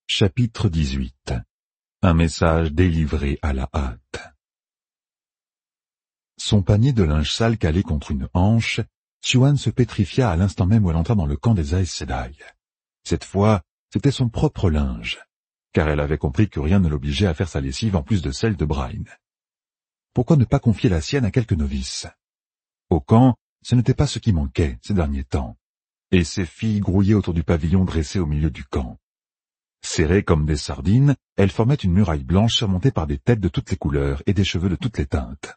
Chapitre 18. Un message délivré à la hâte. Son panier de linge sale calé contre une hanche, Siouan se pétrifia à l'instant même où elle entra dans le camp des Aes Sedai. Cette fois, c'était son propre linge, car elle avait compris que rien ne l'obligeait à faire sa lessive en plus de celle de Bryne. Pourquoi ne pas confier la sienne à quelques novices? Au camp, ce n'était pas ce qui manquait ces derniers temps, et ses filles grouillaient autour du pavillon dressé au milieu du camp. Serrées comme des sardines, elles formaient une muraille blanche surmontée par des têtes de toutes les couleurs et des cheveux de toutes les teintes.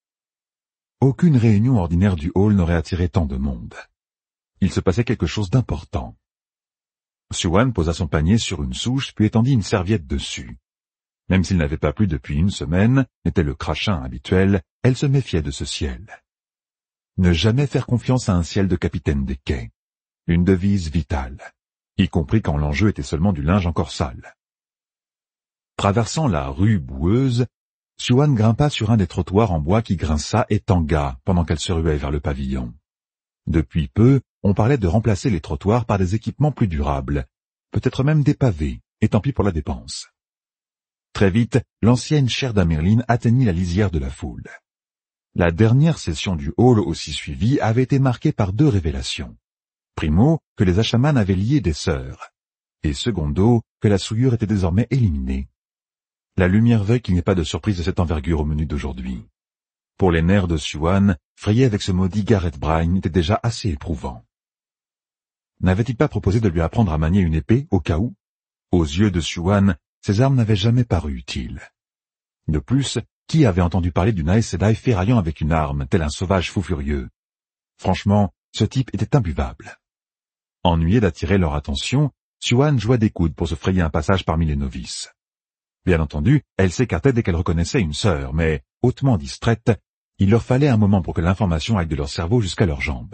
Aucune réunion ordinaire du hall n'aurait attiré tant de monde. Il se passait quelque chose d'important. Siouan posa son panier sur une souche puis étendit une serviette dessus. Même s'il n'avait pas plu depuis une semaine, n'était le crachin habituel, elle se méfiait de ce ciel. Ne jamais faire confiance à un ciel de capitaine des quais. Une devise vitale, y compris quand l'enjeu était seulement du linge encore sale. Traversant la rue boueuse, Siouan grimpa sur un des trottoirs en bois qui grinça et tangua pendant qu'elle se ruait vers le pavillon. Depuis peu, on parlait de remplacer les trottoirs par des équipements plus durables, peut-être même des pavés, et tant pis pour la dépense. Très vite, l'ancienne chaire d'Amerlin atteignit la lisière de la foule. La dernière session du hall aussi suivie avait été marquée par deux révélations. Primo, que les Asha'man avaient lié des sœurs, et secondo, que la souillure était désormais éliminée. La lumière veut qu'il n'y ait pas de surprise de cette envergure au menu d'aujourd'hui. Pour les nerfs de Siouan, frayer avec ce maudit Gareth Bryne était déjà assez éprouvant. N'avait-il pas proposé de lui apprendre à manier une épée, au cas où? Aux yeux de Siouan, ces armes n'avaient jamais paru utiles. De plus, qui avait entendu parler d'une Aes Sedai ferraillant avec une arme, tel un sauvage fou furieux? Franchement, ce type était imbuvable. Ennuyée d'attirer leur attention, Siouan joua des coudes pour se frayer un passage parmi les novices. Bien entendu, elle s'écartait dès qu'elle reconnaissait une sœur, mais, hautement distraite, il leur fallait un moment pour que l'information aille de leur cerveau jusqu'à leurs jambes.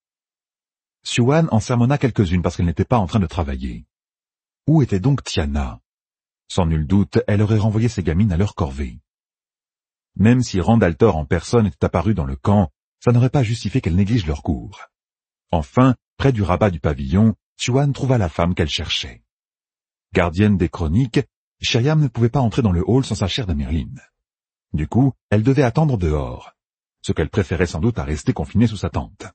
Siouan en sermonna quelques-unes parce qu'elle n'était pas en train de travailler. Où était donc Tiana? Sans nul doute, elle aurait renvoyé ses gamines à leur corvée. Même si Randaltor en personne était apparu dans le camp, ça n'aurait pas justifié qu'elle néglige leur cours. Enfin, près du rabat du pavillon, Siouan trouva la femme qu'elle cherchait. Gardienne des chroniques, Sheriam ne pouvait pas entrer dans le hall sans sa chaire d'Amerlin. Du coup, elle devait attendre dehors, ce qu'elle préférait sans doute à rester confinée sous sa tente.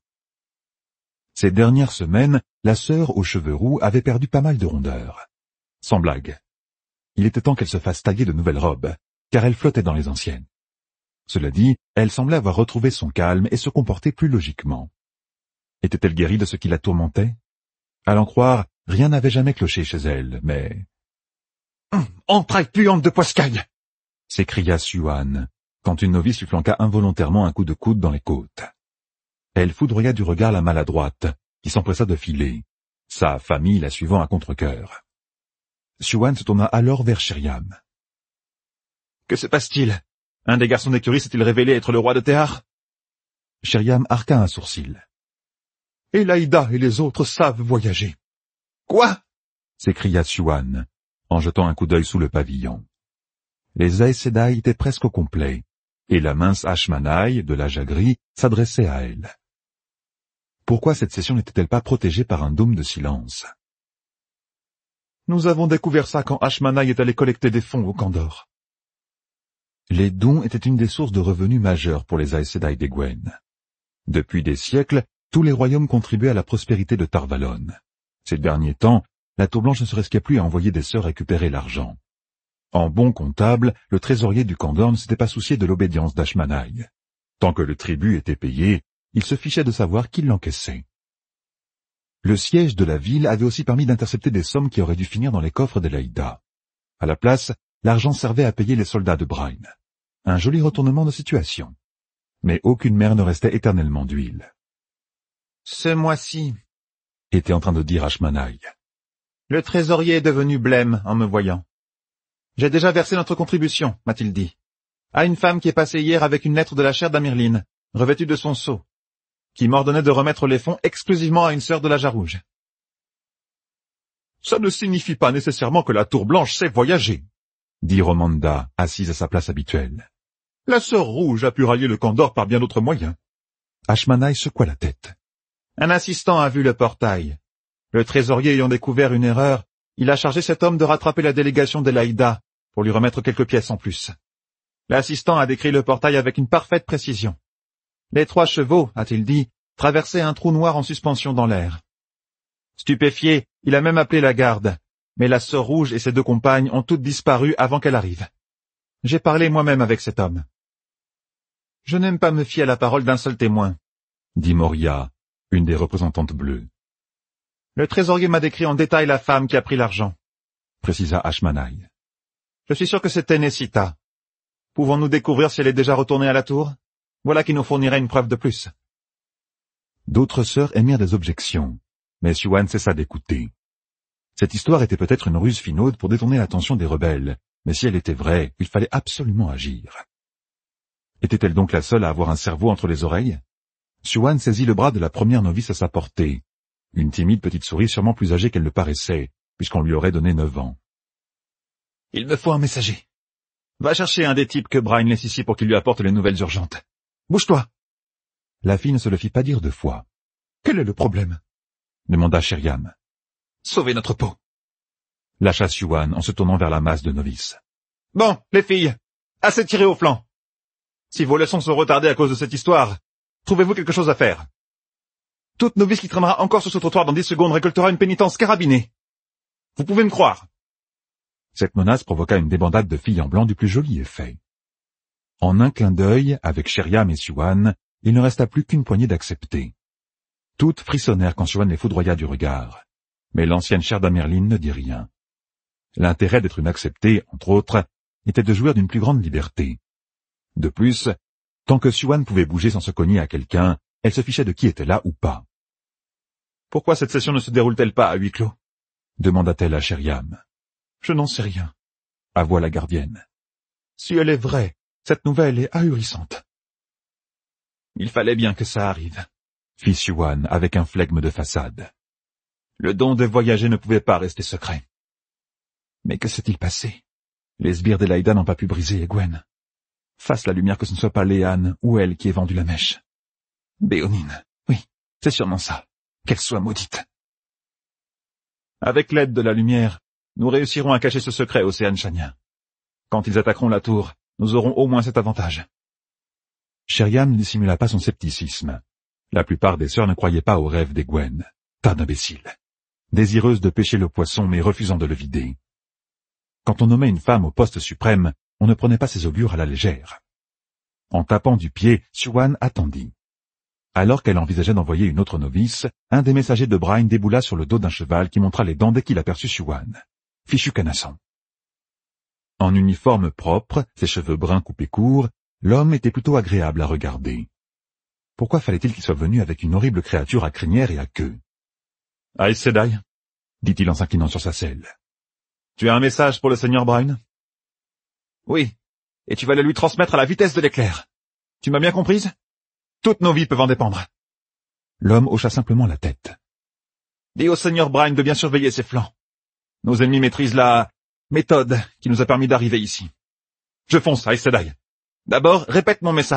Ces dernières semaines, la sœur aux cheveux roux avait perdu pas mal de rondeur. Sans blague. Il était temps qu'elle se fasse tailler de nouvelles robes, car elle flottait dans les anciennes. Cela dit, elle semblait avoir retrouvé son calme et se comporter plus logiquement. Était-elle guérie de ce qui la tourmentait? À l'en croire, rien n'avait jamais cloché chez elle, mais... « Entraille puante de poiscaille !» s'écria Siouan, quand une novice lui flanqua involontairement un coup de coude dans les côtes. Elle foudroya du regard la maladroite, qui s'empressa de filer, sa famille la suivant à contre-cœur. Siouan se tourna alors vers Sheriam. « Que se passe-t-il? Un des garçons d'écurie s'est-il révélé être le roi de Théar ?» Sheriam arqua un sourcil. « Elaïda et les autres savent voyager. »« Quoi ?» s'écria Siouan, en jetant un coup d'œil sous le pavillon. Les Aes Sedai étaient presque au complet, et la mince Ashmanai, de l'âge gris, s'adressait à elle. Pourquoi cette session n'était-elle pas protégée par un dôme de silence? Nous avons découvert ça quand Ashmanai est allé collecter des fonds au Kandor. Les dons étaient une des sources de revenus majeures pour les Aes Sedai d'Egwene. Depuis des siècles, tous les royaumes contribuaient à la prospérité de Tar Valon. Ces derniers temps, la Tour Blanche ne se risquait plus à envoyer des sœurs récupérer l'argent. En bon comptable, le trésorier du Kandor ne s'était pas soucié de l'obédience d'Ashmanai. Tant que le tribut était payé, il se fichait de savoir qui l'encaissait. Le siège de la ville avait aussi permis d'intercepter des sommes qui auraient dû finir dans les coffres d'Elaïda. À la place, l'argent servait à payer les soldats de Bryne. Un joli retournement de situation. Mais aucune mer ne restait éternellement d'huile. « Ce mois-ci, » était en train de dire Ashmanai. « Le trésorier est devenu blême en me voyant. J'ai déjà versé notre contribution, m'a-t-il dit, à une femme qui est passée hier avec une lettre de la chaire d'Amerlin, revêtue de son sceau, qui m'ordonnait de remettre les fonds exclusivement à une sœur de la Jarrouge. »« Ça ne signifie pas nécessairement que la Tour Blanche sait voyager, » dit Romanda, assise à sa place habituelle. « La sœur rouge a pu rallier le Kandor par bien d'autres moyens. » Ashmanai secoua la tête. « Un assistant a vu le portail. Le trésorier ayant découvert une erreur, Il a chargé cet homme de rattraper la délégation d'Elaïda pour lui remettre quelques pièces en plus. L'assistant a décrit le portail avec une parfaite précision. Les 3 chevaux, a-t-il dit, traversaient un trou noir en suspension dans l'air. Stupéfié, il a même appelé la garde, mais la sœur rouge et ses 2 compagnes ont toutes disparu avant qu'elle arrive. J'ai parlé moi-même avec cet homme. Je n'aime pas me fier à la parole d'un seul témoin, dit Moria, une des représentantes bleues. Le trésorier m'a décrit en détail la femme qui a pris l'argent, précisa Ashmanai. Je suis sûr que c'était Nessita. Pouvons-nous découvrir si elle est déjà retournée à la tour? Voilà qui nous fournirait une preuve de plus. D'autres sœurs émirent des objections, mais Siouan cessa d'écouter. Cette histoire était peut-être une ruse finaude pour détourner l'attention des rebelles, mais si elle était vraie, il fallait absolument agir. Était-elle donc la seule à avoir un cerveau entre les oreilles? Siouan saisit le bras de la première novice à sa portée, une timide petite souris sûrement plus âgée qu'elle ne paraissait, puisqu'on lui aurait donné 9 ans. « Il me faut un messager. Va chercher un des types que Brian laisse ici pour qu'il lui apporte les nouvelles urgentes. Bouge-toi !» La fille ne se le fit pas dire 2 fois. « Quel est le problème ?» demanda Sheriam. « Sauver notre peau !» lâcha Siouan en se tournant vers la masse de novices. « Bon, les filles, assez tiré au flanc. Si vos leçons sont retardées à cause de cette histoire, trouvez-vous quelque chose à faire. Toute novice qui traînera encore sur ce trottoir dans 10 secondes récoltera une pénitence carabinée. Vous pouvez me croire. » Cette menace provoqua une débandade de filles en blanc du plus joli effet. En un clin d'œil, avec Sheriam et Siouan, il ne resta plus qu'une poignée d'accepter. Toutes frissonnèrent quand Siouan les foudroya du regard, mais l'ancienne chair d'Amerlin ne dit rien. L'intérêt d'être une acceptée, entre autres, était de jouir d'une plus grande liberté. De plus, tant que Siouan pouvait bouger sans se cogner à quelqu'un, elle se fichait de qui était là ou pas. « Pourquoi cette session ne se déroule-t-elle pas à huis clos ?» demanda-t-elle à Sheriam. « Je n'en sais rien, » avoua la gardienne. « Si elle est vraie, cette nouvelle est ahurissante. »« Il fallait bien que ça arrive, » fit Siouan avec un flegme de façade. Le don de voyager ne pouvait pas rester secret. Mais que s'est-il passé? Les sbires d'Elaïda n'ont pas pu briser Egwene. Fasse la lumière que ce ne soit pas Léane ou elle qui ait vendu la mèche. Béonine, oui, c'est sûrement ça. Qu'elle soit maudite. Avec l'aide de la lumière, nous réussirons à cacher ce secret aux Seanchanien. Quand ils attaqueront la tour, nous aurons au moins cet avantage. Sheriam ne dissimula pas son scepticisme. La plupart des sœurs ne croyaient pas aux rêves d'Egwene. Tas d'imbéciles. Désireuses de pêcher le poisson mais refusant de le vider. Quand on nommait une femme au poste suprême, on ne prenait pas ses augures à la légère. En tapant du pied, Siouan attendit. Alors qu'elle envisageait d'envoyer une autre novice, un des messagers de Brian déboula sur le dos d'un cheval qui montra les dents dès qu'il aperçut Siouan. Fichu canasson. En uniforme propre, ses cheveux bruns coupés courts, l'homme était plutôt agréable à regarder. Pourquoi fallait-il qu'il soit venu avec une horrible créature à crinière et à queue? « Aes Sedai, » dit-il en s'inclinant sur sa selle. « Tu as un message pour le seigneur Brian ?»« Oui, et tu vas le lui transmettre à la vitesse de l'éclair. Tu m'as bien comprise? Toutes nos vies peuvent en dépendre. » L'homme hocha simplement la tête. « Dis au seigneur Brian de bien surveiller ses flancs. Nos ennemis maîtrisent la méthode qui nous a permis d'arriver ici. Je fonce, Aes Sedai. D'abord, répète mon message. »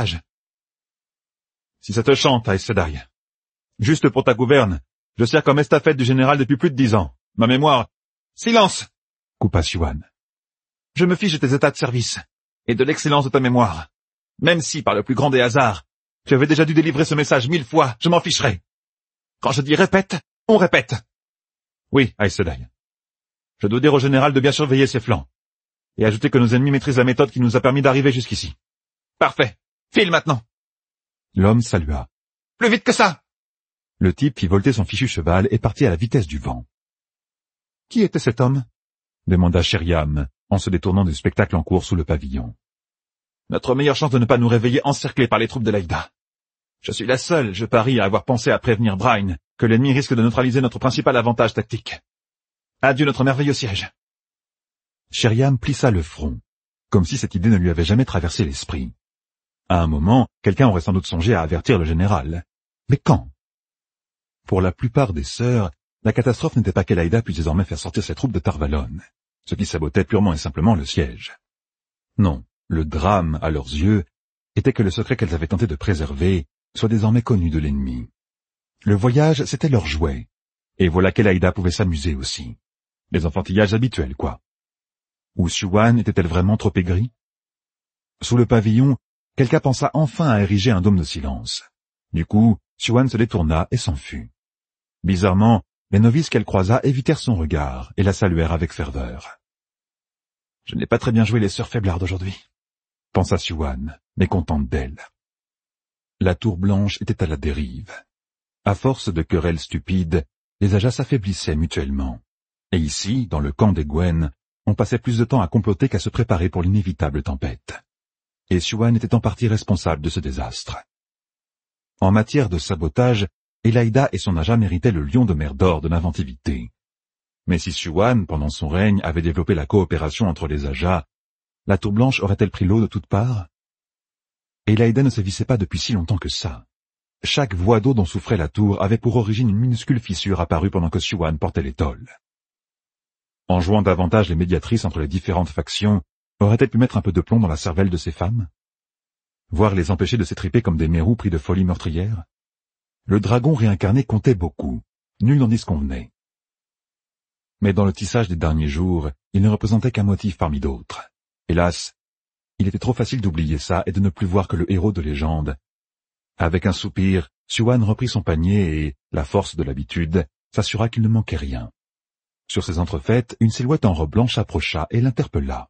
« Si ça te chante, Aes Sedai. Juste pour ta gouverne, je sers comme estafette du général depuis plus de 10 ans. Ma mémoire... » « Silence !» coupa Siouan. « Je me fiche de tes états de service, et de l'excellence de ta mémoire. Même si, par le plus grand des hasards, tu avais déjà dû délivrer ce message 1000 fois, je m'en ficherai. Quand je dis répète, on répète. Oui, Aes Sedai. Je dois dire au général de bien surveiller ses flancs, et ajouter que nos ennemis maîtrisent la méthode qui nous a permis d'arriver jusqu'ici. Parfait. File maintenant. L'homme salua. Plus vite que ça! Le type fit volter son fichu cheval et partit à la vitesse du vent. Qui était cet homme? Demanda Sheriam, en se détournant du spectacle en cours sous le pavillon. Notre meilleure chance de ne pas nous réveiller encerclés par les troupes de l'Aïda. Je suis la seule, je parie, à avoir pensé à prévenir Brian que l'ennemi risque de neutraliser notre principal avantage tactique. Adieu notre merveilleux siège. Sheriam plissa le front, comme si cette idée ne lui avait jamais traversé l'esprit. À un moment, quelqu'un aurait sans doute songé à avertir le général. Mais quand? Pour la plupart des sœurs, la catastrophe n'était pas qu'Elaïda puisse désormais faire sortir ses troupes de Tarvalon, ce qui sabotait purement et simplement le siège. Non, le drame, à leurs yeux, était que le secret qu'elles avaient tenté de préserver soit désormais connu de l'ennemi. Le voyage, c'était leur jouet, et voilà qu'Elaïda pouvait s'amuser aussi. Les enfantillages habituels, quoi. Ou Siouan était-elle vraiment trop aigrie? Sous le pavillon, quelqu'un pensa enfin à ériger un dôme de silence. Du coup, Siouan se détourna et s'en fut. Bizarrement, les novices qu'elle croisa évitèrent son regard et la saluèrent avec ferveur. « Je n'ai pas très bien joué les sœurs faiblardes aujourd'hui, » pensa Siouan, mécontente d'elle. La tour blanche était à la dérive. À force de querelles stupides, les Ajahs s'affaiblissaient mutuellement. Et ici, dans le camp des Gwen, on passait plus de temps à comploter qu'à se préparer pour l'inévitable tempête. Et Siouan était en partie responsable de ce désastre. En matière de sabotage, Elaïda et son Ajah méritaient le lion de mer d'or de l'inventivité. Mais si Siouan, pendant son règne, avait développé la coopération entre les Ajahs, la tour blanche aurait-elle pris l'eau de toutes parts? Elaïda ne se vissait pas depuis si longtemps que ça. Chaque voie d'eau dont souffrait la tour avait pour origine une minuscule fissure apparue pendant que Siouan portait l'étole. En jouant davantage les médiatrices entre les différentes factions, aurait-elle pu mettre un peu de plomb dans la cervelle de ces femmes? Voire les empêcher de s'étriper comme des mérous pris de folie meurtrière? Le dragon réincarné comptait beaucoup, nul n'en disconvenait. Mais dans le tissage des derniers jours, il ne représentait qu'un motif parmi d'autres. Hélas, il était trop facile d'oublier ça et de ne plus voir que le héros de légende. Avec un soupir, Siouan reprit son panier et, la force de l'habitude, s'assura qu'il ne manquait rien. Sur ces entrefaites, une silhouette en robe blanche approcha et l'interpella.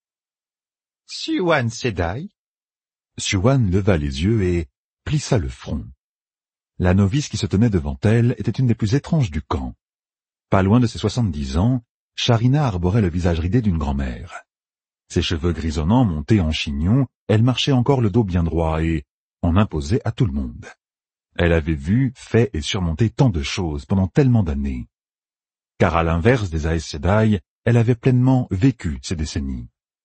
« Siouan Sedai ?» Siouan leva les yeux et plissa le front. La novice qui se tenait devant elle était une des plus étranges du camp. Pas loin de ses 70 ans, Sharina arborait le visage ridé d'une grand-mère. Ses cheveux grisonnants montés en chignon, elle marchait encore le dos bien droit et en imposait à tout le monde. Elle avait vu, fait et surmonté tant de choses pendant tellement d'années. Car à l'inverse des Aes Sedai, elle avait pleinement vécu ces décennies.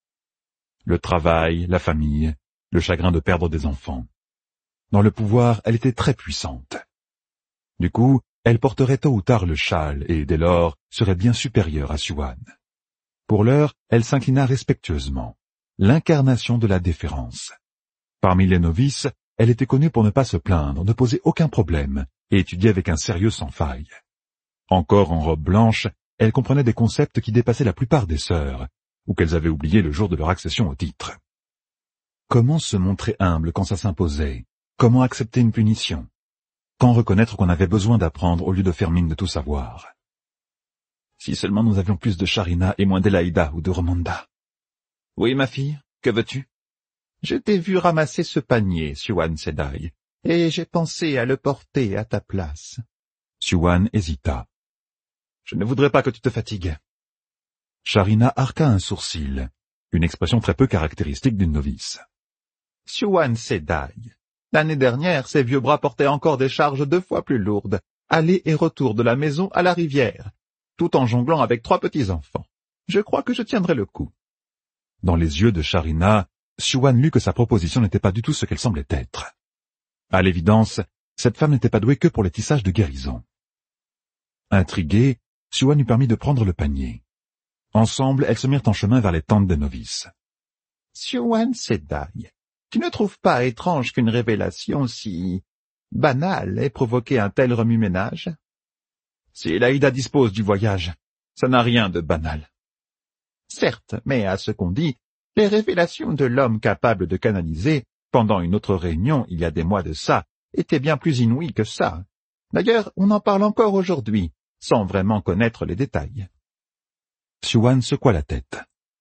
Le travail, la famille, le chagrin de perdre des enfants. Dans le pouvoir, elle était très puissante. Du coup, elle porterait tôt ou tard le châle et, dès lors, serait bien supérieure à Siouan. Pour l'heure, elle s'inclina respectueusement, l'incarnation de la déférence. Parmi les novices, elle était connue pour ne pas se plaindre, ne poser aucun problème, et étudier avec un sérieux sans faille. Encore en robe blanche, elle comprenait des concepts qui dépassaient la plupart des sœurs, ou qu'elles avaient oubliés le jour de leur accession au titre. Comment se montrer humble quand ça s'imposait? Comment accepter une punition? Quand reconnaître qu'on avait besoin d'apprendre au lieu de faire mine de tout savoir? Si seulement nous avions plus de Sharina et moins d'Elaïda ou de Romanda. « Oui, ma fille, que veux-tu ?»« Je t'ai vu ramasser ce panier, Siouan Sedai, et j'ai pensé à le porter à ta place. » Siouan hésita. « Je ne voudrais pas que tu te fatigues. » Sharina arqua un sourcil, une expression très peu caractéristique d'une novice. « Siouan Sedai, l'année dernière, ces vieux bras portaient encore des charges 2 fois plus lourdes, aller et retour de la maison à la rivière, tout en jonglant avec 3 petits-enfants. Je crois que je tiendrai le coup. » Dans les yeux de Sharina, Siouan lut que sa proposition n'était pas du tout ce qu'elle semblait être. À l'évidence, cette femme n'était pas douée que pour les tissages de guérison. Intriguée, Siouan lui permit de prendre le panier. Ensemble, elles se mirent en chemin vers les tentes des novices. « Siouan Sedai, tu ne trouves pas étrange qu'une révélation si banale ait provoqué un tel remue-ménage? » « Si Elaïda dispose du voyage, ça n'a rien de banal. » « Certes, mais à ce qu'on dit, les révélations de l'homme capable de canaliser, pendant une autre réunion il y a des mois de ça, étaient bien plus inouïes que ça. D'ailleurs, on en parle encore aujourd'hui, sans vraiment connaître les détails. » Siouan secoua la tête.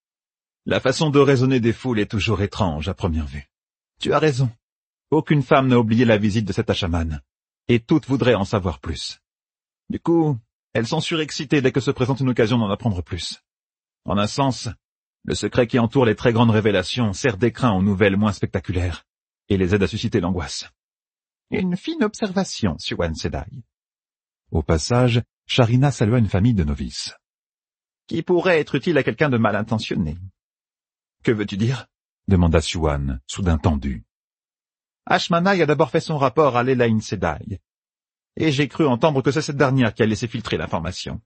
« La façon de raisonner des foules est toujours étrange à première vue. Tu as raison. Aucune femme n'a oublié la visite de cet Ashaman, et toutes voudraient en savoir plus. Du coup, elles sont surexcitées dès que se présente une occasion d'en apprendre plus. En un sens, le secret qui entoure les très grandes révélations sert d'écrin aux nouvelles moins spectaculaires, et les aide à susciter l'angoisse. Une fine observation, Siouan Sedai. » Au passage, Sharina salua une famille de novices. « Qui pourrait être utile à quelqu'un de mal intentionné. »« Que veux-tu dire ?» demanda Siouan, soudain tendu. « Ashmanai a d'abord fait son rapport à l'Elaïn Sedai, et j'ai cru entendre que c'est cette dernière qui a laissé filtrer l'information.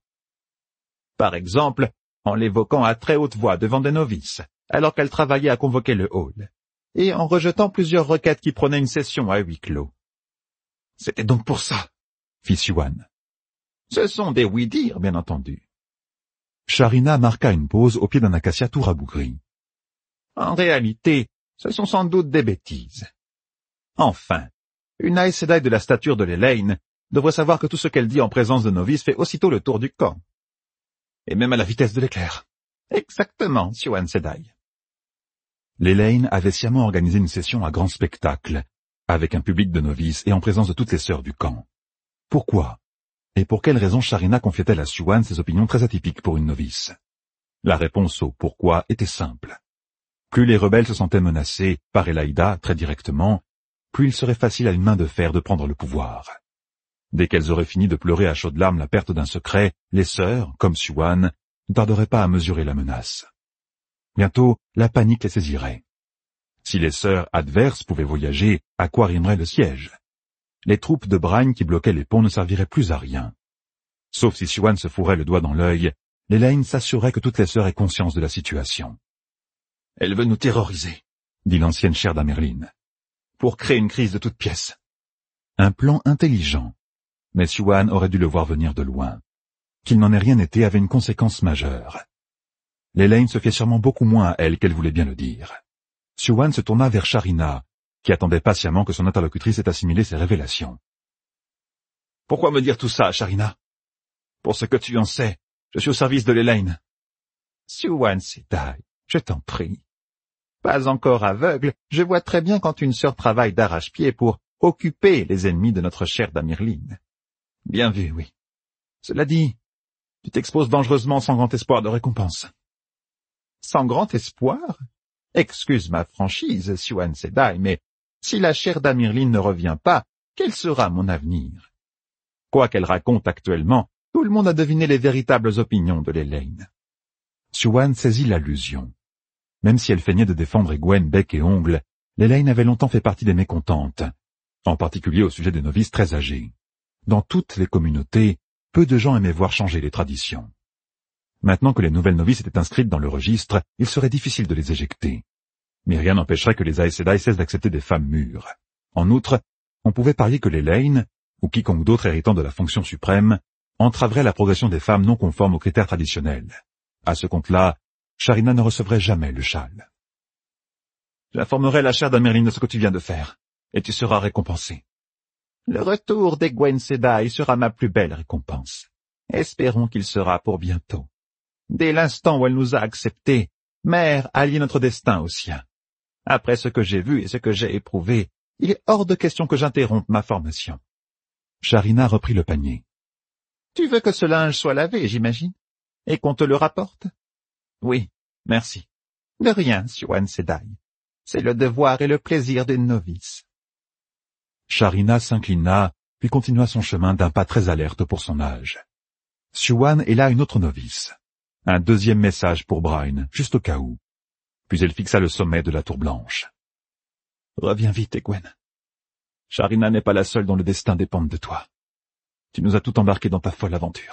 Par exemple, en l'évoquant à très haute voix devant des novices, alors qu'elle travaillait à convoquer le hall, et en rejetant plusieurs requêtes qui prenaient une session à huis clos. »« C'était donc pour ça » fit Siouan. « Ce sont des oui-dire, bien entendu. » Sharina marqua une pause au pied d'un acacia tout rabougri. En réalité, ce sont sans doute des bêtises. Enfin, une Aes Sedai de la stature de l'Elaine devrait savoir que tout ce qu'elle dit en présence de novices fait aussitôt le tour du camp. Et même à la vitesse de l'éclair. Exactement, Siouan Sedai. L'Elaine avait sciemment organisé une session à grand spectacle, avec un public de novices et en présence de toutes les sœurs du camp. Pourquoi? Et pour quelle raison Sharina confiait-elle à Siouan ses opinions très atypiques pour une novice? La réponse au pourquoi était simple. Plus les rebelles se sentaient menacés par Elaïda très directement, plus il serait facile à une main de fer de prendre le pouvoir. Dès qu'elles auraient fini de pleurer à chaudes larmes la perte d'un secret, les sœurs, comme Siouan, ne tarderaient pas à mesurer la menace. Bientôt, la panique les saisirait. Si les sœurs adverses pouvaient voyager, à quoi rimerait le siège? Les troupes de Bryne qui bloquaient les ponts ne serviraient plus à rien. Sauf si Siouan se fourrait le doigt dans l'œil, l'Elaine s'assurait que toutes les sœurs aient conscience de la situation. « Elle veut nous terroriser », dit l'ancienne chaire d'Amerline. « pour créer une crise de toutes pièces. » Un plan intelligent. Mais Siouan aurait dû le voir venir de loin. Qu'il n'en ait rien été avait une conséquence majeure. L'Elaine se fiait sûrement beaucoup moins à elle qu'elle voulait bien le dire. Siouan se tourna vers Sharina, qui attendait patiemment que son interlocutrice ait assimilé ses révélations. « Pourquoi me dire tout ça, Sharina? Pour ce que tu en sais, je suis au service de l'Elaine. »« Siouan Sedai, je t'en prie. Pas encore aveugle, je vois très bien quand une sœur travaille d'arrache-pied pour occuper les ennemis de notre chère Damirline. Bien vu, oui. Cela dit, tu t'exposes dangereusement sans grand espoir de récompense. »« Sans grand espoir? Excuse ma franchise, Siouan Sedai, mais si la chère Damirline ne revient pas, quel sera mon avenir? Quoi qu'elle raconte actuellement, tout le monde a deviné les véritables opinions de l'Elaine. » Siouan saisit l'allusion. Même si elle feignait de défendre Egwene bec et ongles, l'Elaine avait longtemps fait partie des mécontentes, en particulier au sujet des novices très âgés. Dans toutes les communautés, peu de gens aimaient voir changer les traditions. Maintenant que les nouvelles novices étaient inscrites dans le registre, il serait difficile de les éjecter. Mais rien n'empêcherait que les Aes Sedai cessent d'accepter des femmes mûres. En outre, on pouvait parier que l'Elaine, ou quiconque d'autre héritant de la fonction suprême, entraverait la progression des femmes non conformes aux critères traditionnels. À ce compte-là, Sharina ne recevrait jamais le châle. « J'informerai la chère d'Amerline de ce que tu viens de faire, et tu seras récompensé. Le retour d'Egwene Sedai sera ma plus belle récompense. Espérons qu'il sera pour bientôt. Dès l'instant où elle nous a acceptés, Mère a lié notre destin au sien. Après ce que j'ai vu et ce que j'ai éprouvé, il est hors de question que j'interrompe ma formation. » Sharina reprit le panier. « Tu veux que ce linge soit lavé, j'imagine, et qu'on te le rapporte? » »« Oui, merci. De rien, Siouan Sedai. C'est le devoir et le plaisir d'une novice. » Sharina s'inclina, puis continua son chemin d'un pas très alerte pour son âge. Siouan est là une autre novice. Un deuxième message pour Bryne, juste au cas où. Puis elle fixa le sommet de la tour blanche. « Reviens vite, Egwene. Sharina n'est pas la seule dont le destin dépend de toi. Tu nous as tout embarqués dans ta folle aventure. »